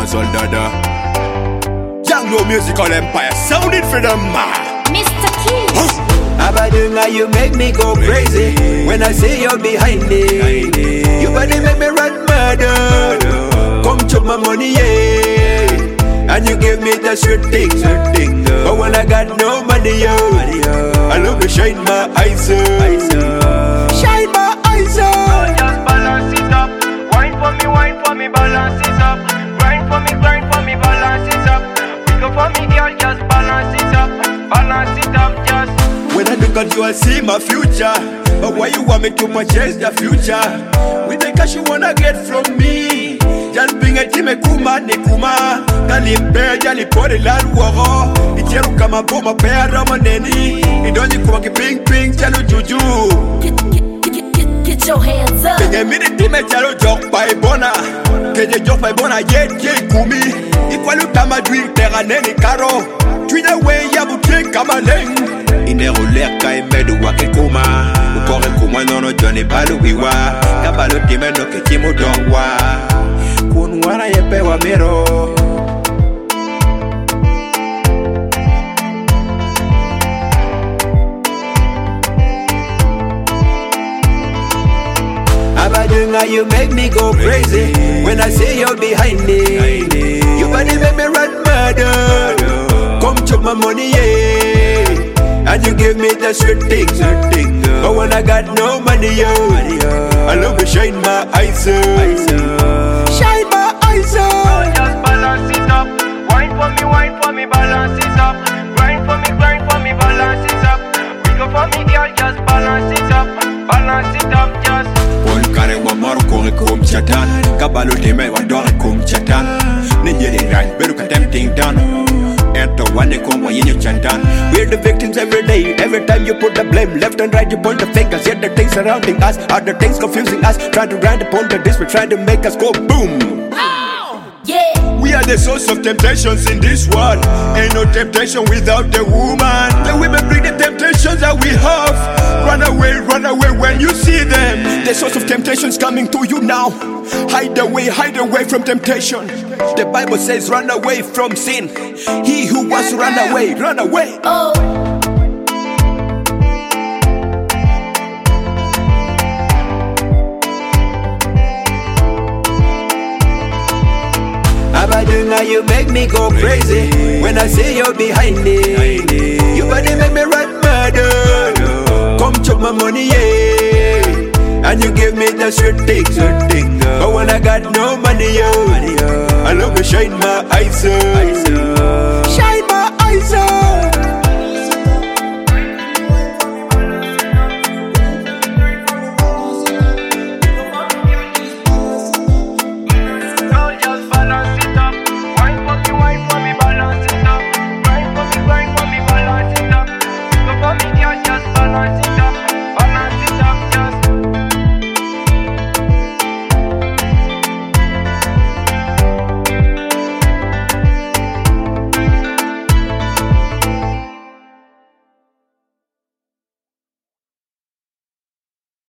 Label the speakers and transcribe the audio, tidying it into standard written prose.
Speaker 1: soldada. Young no musical empire, sounded for them man.
Speaker 2: Mr. Keys.
Speaker 3: Abadunga, you make me go crazy when I see you behind me. You body make me run murder. Come chop my money, yeah. And you give me the sweet thing. But when I got no money, yo, I love to shine my eyes, shine my eyes.
Speaker 4: Just balance it up. Wine for me, balance it up. Grind for me, balance it up. Pick up for me, girl, just balance it up, just.
Speaker 1: When I look at you, I see my future. But why you want me to purchase the future? With the cash you wanna get from me. Just bring a team kuma nekuma. Kalimpe jali pori la luoro. Icheru kama boma pera maneni. Idoni kuma ki ping ping chalo juju.
Speaker 2: Get your hands up.
Speaker 1: Kenye mini time chalo jok pa ebona. Kenye jok pa ebona ye kumi. Ikwalu tama dwi terra neni karo. Twina we ya buke kama leng. Inero leka imedu wake kuma. Ukore kuma nono Johnny balu wiwa. Kabalo time no ke timu dongwa. Kunwana yepe wa mero.
Speaker 3: Abadunga, you make me go crazy when I see you behind me. You body make me run murder. Come chop my money, yeah. And you give me the sweet thing. But when I got no money, yo, I love to shine my eyes, shine my eyes.
Speaker 4: Just balance it up. Wine for me, balance it up. Grind for me, balance it up. Pick up for me, girl, just balance it up, just.
Speaker 1: Pon kare wa maro kore kum chatan. Kabalo teme wa dore kum chatan. Ninjeri ran beru ka tempting down. Ento wane kongwa yenyo chantan. We're the victims every day. Every time you put the blame left and right, you point the fingers. Yet the things surrounding us are the things confusing us. Trying to grind upon the disc, we're trying to make us go boom.
Speaker 2: Yeah.
Speaker 1: We are the source of temptations in this world. Ain't no temptation without the woman. The women bring the temptations that we have. Run away when you see them. The source of temptations coming to you now. Hide away from temptation. The Bible says run away from sin. He who wants to run away.
Speaker 2: Oh.
Speaker 3: Abadunga, you make me go crazy when I see you behind me. You body make me run murder. Come chop my money, yeah. And you give me the sweet thing. But when I got no money, yo, I love to shine my eyes,